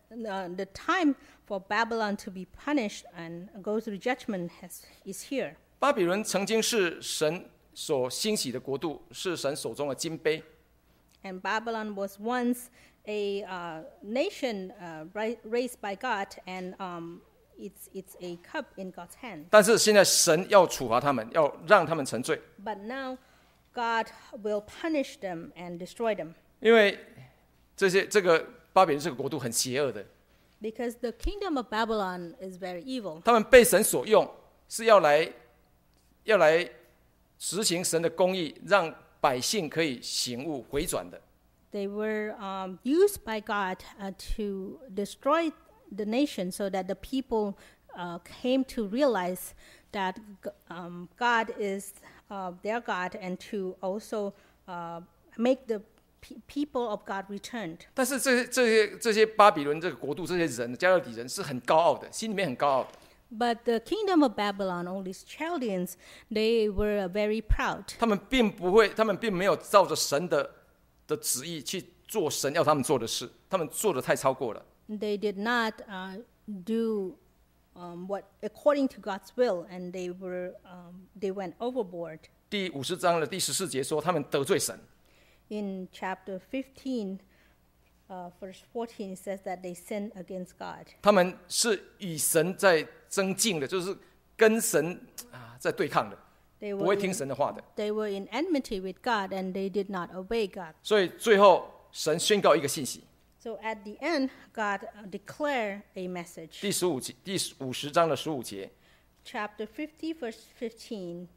uh, the time for Babylon to be punished and go through judgment has, is here. 巴比伦曾经是神所兴起的国度，是神手中的金杯。 And Babylon was once a uh, nation uh, ri- raised by God, and um, it's, it's a cup in God's hand. 但是现在神要处罚他们，要让他们沉醉， But now God will punish them and destroy them. 因为这些这个巴比伦这个国度很邪恶的， Because the kingdom of Babylon is very evil. 他们被神所用，是要来要来实行神的公义，让百姓可以醒悟回转的。 They were um, used by God uh, to destroy the nation so that the people uh, came to realize that um, God is uh, their God, and to also uh, make the pe- people of God returned. 但是这些这些这些巴比伦这个国度，这些人加勒底人是很高傲的，心里面很高傲的。 But the kingdom of Babylon, all these Chaldeans, they were very proud. 他们并不会，他们并没有照着神的的旨意去做神要他们做的事，他们做的太超过了。 They did not uh, do um, what according to God's will, and they were um, they went overboard. 第五十章的第十四节说，他们得罪神。 In chapter fifteen, uh, verse fourteen, it says that they sinned against God. 他们是与神在争竞的，就是跟神啊在对抗的， They 不 were 会听 in, 神的话的。 they were in enmity with God, and they did not obey God. 所以最后神宣告一个信息， So at the end, God uh, declared a message. 第十五节，第五十章的十五节， Chapter fifty, verse fifteen.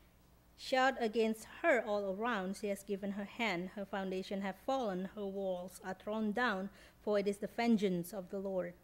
Shout against her all around. She has given her hand. Her foundation have fallen. Her walls are thrown down. For it is the vengeance of the Lord.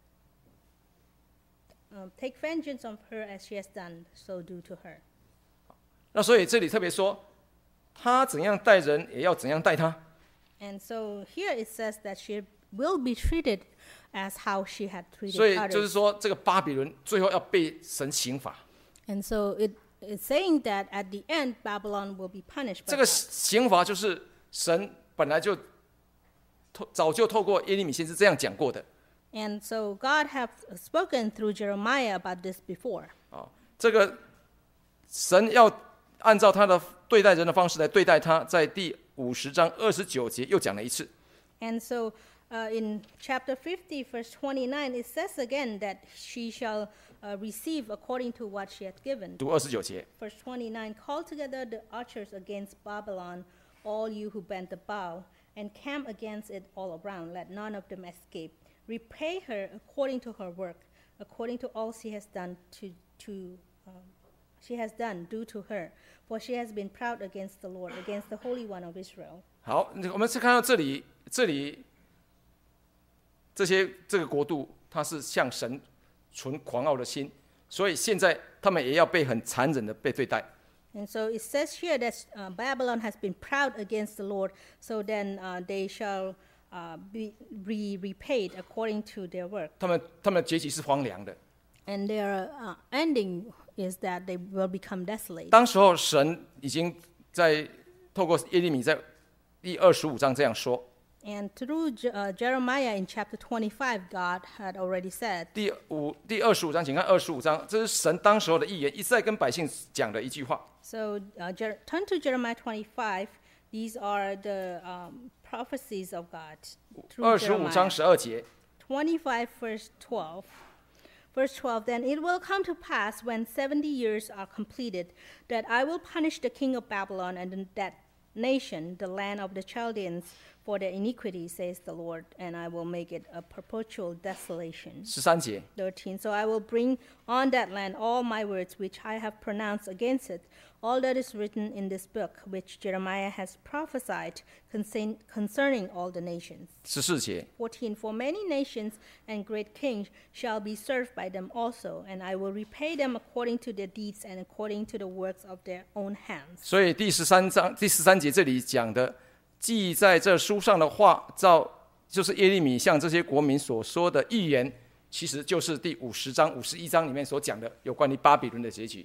Um, take vengeance on her as she has done. So do to her. 那所以这里特别说，他怎样待人，也要怎样待他。 And so here it says that she will be treated as how she had 所 treated 以就是 others. 说，这个巴比伦最后要被神刑罚。 And so it is saying that at the end, Babylon will be punished by 这个 God. 刑罚就是神本来就透早就透过耶利米先知这样讲过的 And so God have spoken through Jeremiah about this before. 啊。这个神要按照他的对待人的方式来对待他，在第五十章二十九节又讲了一次。 And so uh, in chapter fifty, verse twenty-nine, it says again that she shall uh, receive according to what she had given. 读二十九节， Verse twenty-nine, call together the archers against Babylon, all you who bend the bow, and camp against it all around. Let none of them escape. Repay her according to her work, according to all she has done to, to um, she has done, do to her. For she has been proud against the Lord, against the Holy One of Israel. 好，我们是看到这里，这里这些这个国度，它是向神存狂傲的心，所以现在他们也要被很残忍的被对待。 And so it says here that uh, Babylon has been proud against the Lord, so then uh, they shall uh, be, be repaid according to their work. 他们他们的结局是荒凉的。 And their uh, ending is that they will become desolate. 当时候神已经在透过耶利米在第二十五章这样说。 And through Je- uh, Jeremiah in chapter twenty-five, God had already said. 第五第二十五章，请看二十五章，这是神当时候的预言，一再跟百姓讲的一句话。 So uh, Jer- turn to Jeremiah twenty-five. These are the um, prophecies of God 二 through 十五章 Jeremiah. 十二节， twenty-five, verse twelve. Verse twelve, then it will come to pass when seventy years are completed that I will punish the king of Babylon and that nation, the land of the Chaldeans, for their iniquity, says the Lord, and I will make it a perpetual desolation. 十三节， thirteen, so I will bring on that land all my words which I have pronounced against it, all that is written in this book which Jeremiah has prophesied concern- concerning all the nations. 十四节， fourteen, for many nations and great kings shall be served by them also, and I will repay them according to their deeds and according to the works of their own hands. 所以第十三章第十三节这里讲的，记在这书上的话，照就是耶利米向这些国民所说的预言，其实就是第五十章、五十一章里面所讲的有关于巴比伦的结局。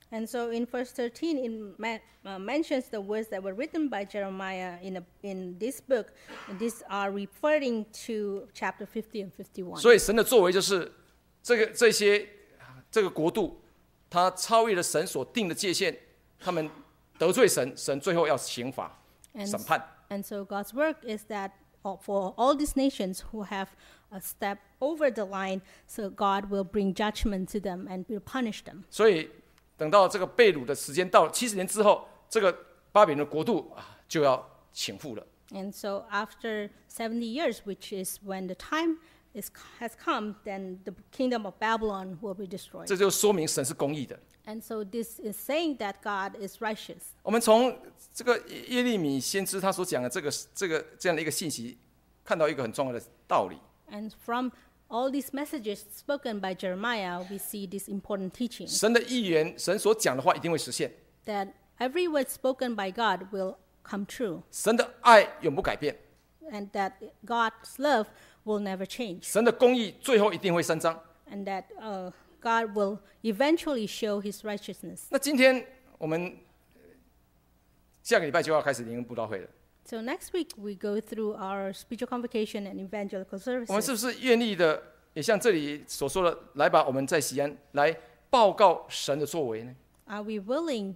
And so in verse thirteen, it ma- uh, mentions the words that were written by Jeremiah in, a, in this book. And these are referring to chapter fifty and fifty-one. 所以神的作为就是这个这些这个国度，它超越了神所定的界限，他们得罪神，神最后要刑罚、 And, 审判。 and so God's work is that for all these nations who have a step over the line, so God will bring judgment to them and will punish them. 所以等到这个被掳的时间到七十年之后，这个巴比伦的国度啊就要倾覆了。 And so after seventy years, which is when the time is, has come, then the kingdom of Babylon will be destroyed. 这就说明神是公义的。 And so this is saying that God is righteous. 我们从这个耶利米先知他所讲的这个这个这样的一个信息，看到一个很重要的道理。 And from all these messages spoken by Jeremiah, we see this important teaching 神的预言，神所讲的话一定会实现。 that every word spoken by God will come true, 神的爱永不改变， and that God's love will never change, 神的公义最后一定会伸张。 and that uh, God will eventually show His righteousness. 那今天我们下个礼拜就要开始灵恩布道会了， So next week we go through our spiritual convocation and evangelical 我们是 services. 不是愿意的，也像这里所说的，来把我们在西安来报告神的作为呢？ Are we willing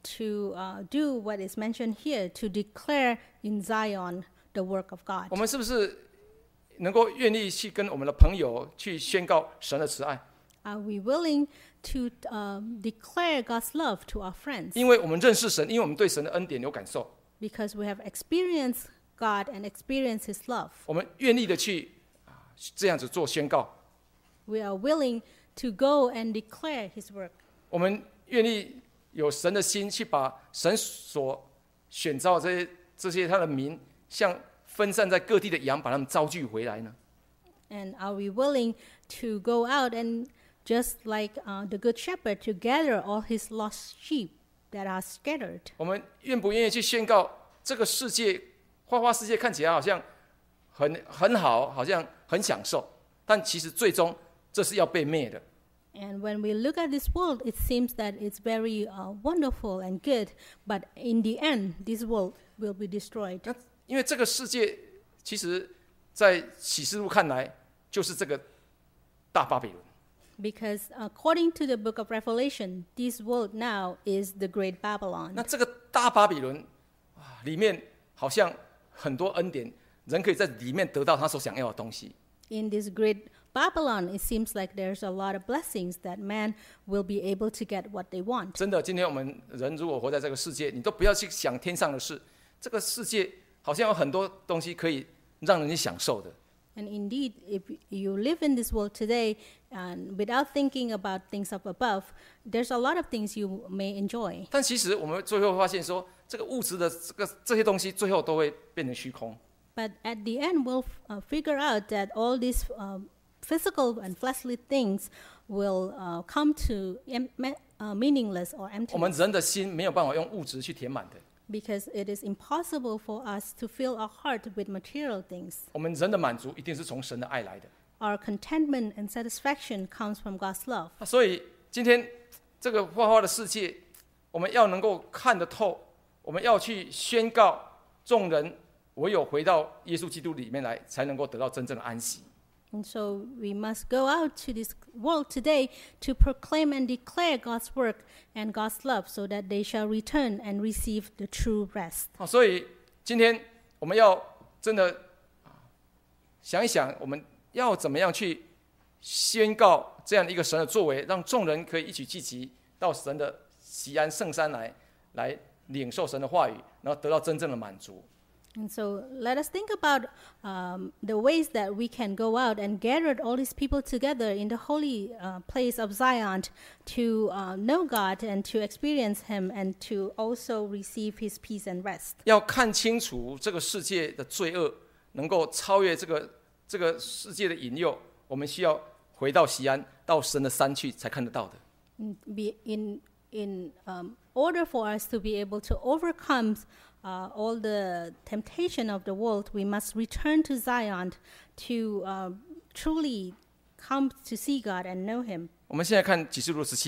to uh, do what is mentioned here to declare in Zion the work of God? 我们是不是能够愿意去跟我们的朋友去宣告神的慈爱？ Are we willing to um, declare God's love to our friends? 因为我们认识神，因为我们对神的恩典有感受， Because we have experienced God and experienced His love. 我们愿意的去啊这样子做宣告， We are willing to go and declare His work. 我们愿意有神的心去把神所选召这些这些他的民，像分散在各地的羊，把他们招聚回来呢？ And are we willing to go out and just like uh, the good shepherd to gather all his lost sheep that are scattered? 我们愿不愿意去宣告这个世界花花世界看起来好像很很好，好像很享受，但其实最终这是要被灭的。 And when we look at this world, it seems that it's very uh, wonderful and good, but in the end, this world will be destroyed. 那因为这个世界其实，在启示录看来就是这个大巴比伦。 Because according to the book of Revelation, this world now is the great Babylon. 那这个大巴比伦啊，里面好像很多恩典，人可以在里面得到他所想要的东西。 In this great Babylon, it seems like there's a lot of blessings that man will be able to get what they want. 真的，今天我们人如果活在这个世界，你都不要去想天上的事，这个世界好像有很多东西可以让人享受的。 And indeed, if you live in this world today and without thinking about things up above, there's a lot of things you may enjoy. 但其实我们最后发现说，这个物质的这个这些东西，最后都会变成虚空。 But at the end, we'll uh, figure out that all these uh, physical and fleshly things will uh, come to em- me- uh, meaningless or 我们 emptiness. 人的心没有办法用物质去填满的， Because it is impossible for us to fill our heart with material things. 我们人的满足一定是从神的爱来的。 Our contentment and satisfaction comes from God's love. 那所以今天这个花花的世界，我们要能够看得透，我们要去宣告众人，唯有回到耶稣基督里面来，才能够得到真正的安息。 And so we must go out to this world today to proclaim and declare God's work and God's love so that they shall return and receive the true rest. 好，所以今天我们要真的啊想一想，我们要怎么样去宣告这样的一个神的作为，让众人可以一起聚集到神的锡安圣山来，来领受神的话语，然后得到真正的满足。 And so let us think about um, the ways that we can go out and gather all these people together in the holy uh, place of Zion to uh, know God and to experience Him and to also receive His peace and rest. 要看清楚这个世界的罪恶，能够超越这个这个世界的引诱，我们需要回到锡安，到神的山去才看得到的。 In, be in, in um, order for us to be able to overcome uh, all the temptation of the world, we must return to Zion to uh, truly come to see God and know Him. 我们现在看启示录十七章，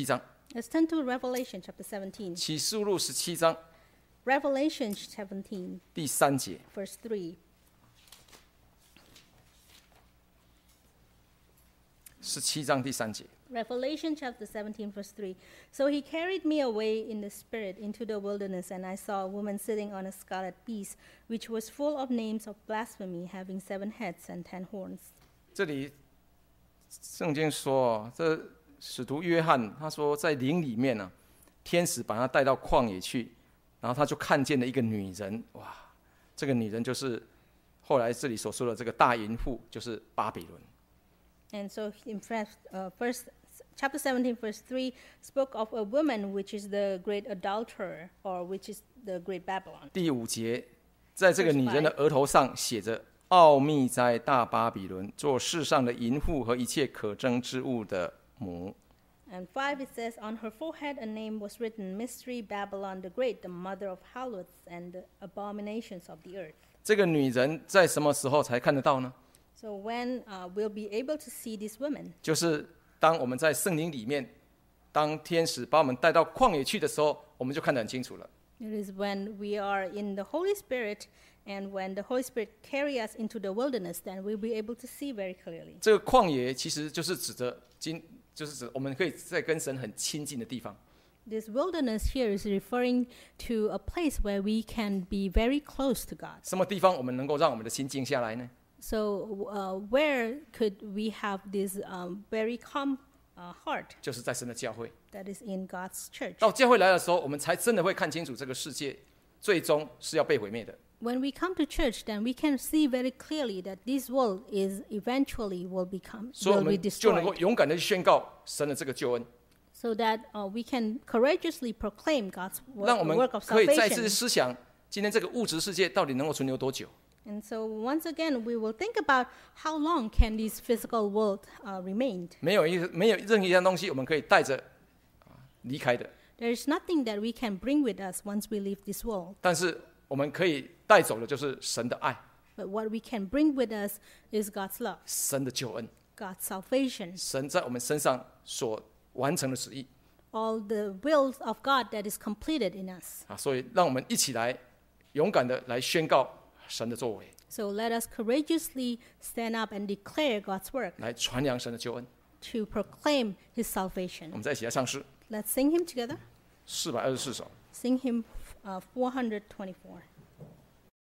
Let's turn to Revelation chapter seventeen. 启示录十七章 Revelation seventeen, 第三节。 verse three. 十七章第三节。 Revelation chapter seventeen, verse three. So he carried me away in the spirit into the wilderness, and I saw a woman sitting on a scarlet beast, which was full of names of blasphemy, having seven heads and ten horns. 这里圣经说，这使徒约翰他说，在灵里面呢、啊，天使把他带到旷野去，然后他就看见了一个女人，哇，这个女人就是后来这里所说的这个大淫妇，就是巴比伦。 And so in fact, uh, first, chapter seventeen, verse three, spoke of a woman which is the great adulterer, or which is the great Babylon. 第五节，在这个女人的额头上写着“奥秘在大巴比伦，做世上的淫妇和一切可憎之物的母”。 And five, it says, on her forehead a name was written, Mystery Babylon the Great, the mother of harlots and the abominations of the earth. 这个女人在什么时候才看得到呢？ So when uh, we'll be able to see this woman? 就是当我们在圣灵里面，当天使把我们带到旷野去的时候，我们就看得很清楚了。 It is when we are in the Holy Spirit, and when the Holy Spirit carry us into the wilderness, then we'll be able to see very clearly. 这个旷野其实就是指着今，就是指我们可以在跟神很亲近的地方。 This wilderness here is referring to a place where we can be very close to God. 什么地方我们能够让我们的心静下来呢？ So uh, where could we have this um, very calm uh, heart 就是在神的教会。 that is in God's church? 到教会来的时候，我们才真的会看清楚这个世界最终是要被毁灭的。 When we come to church, then we can see very clearly that this world is eventually will become 所以我 will be 们就能够 destroyed, 勇敢的去宣告神的这个救恩， so that uh, we can courageously proclaim God's 让 work, 我们 work of 可以再次 salvation. 思想，今天这个物质世界到底能够存留多久？ And so once again, we will think about how long can this physical world uh, remain. 没有一没有任何一样东西我们可以带着啊离开的， There is nothing that we can bring with us once we leave this world. 但是我们可以带走的就是神的爱、 But what we can bring with us is God's love, 神的救恩、 God's salvation, 神在我们身上所完成的旨意 all the wills of God that is completed in us. 啊！所以让我们一起来勇敢的来宣告神的作为， So let us courageously stand up and declare God's work, 来传扬神的救恩。 to proclaim His 我 salvation. 们再一起来唱诗 Let's sing Him together. 四百二十四首。 Sing Him uh, four hundred twenty-four.